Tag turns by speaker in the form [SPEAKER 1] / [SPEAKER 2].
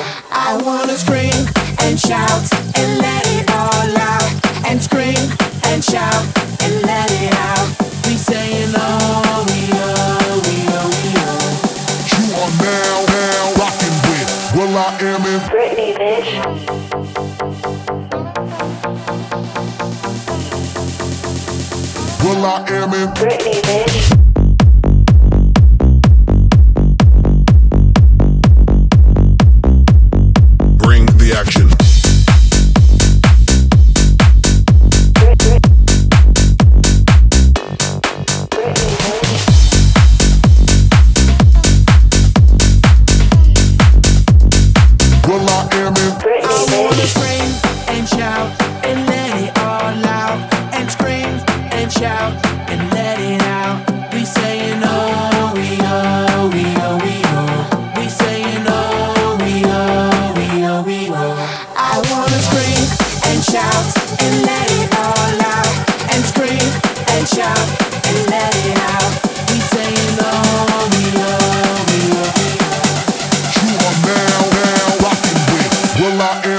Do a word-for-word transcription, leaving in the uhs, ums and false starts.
[SPEAKER 1] I wanna scream and shout and let it all out. And scream and shout and let it out. We saying oh, we oh, we oh, we oh.
[SPEAKER 2] You are now, now rocking with Will I Am in
[SPEAKER 3] Britney, bitch.
[SPEAKER 2] Will I Am in
[SPEAKER 3] Britney, bitch.
[SPEAKER 2] Bring the action. Will I Am in
[SPEAKER 1] I wanna scream and shout and let it all out. And scream and shout and let it out. We saying oh, we oh, we oh, we oh. We saying oh, we oh, we oh, we oh. I wanna scream and shout and let it all out. And scream and shout and let it out. We saying oh, we oh, we oh, we oh.
[SPEAKER 2] You are now, now rocking with Will I Am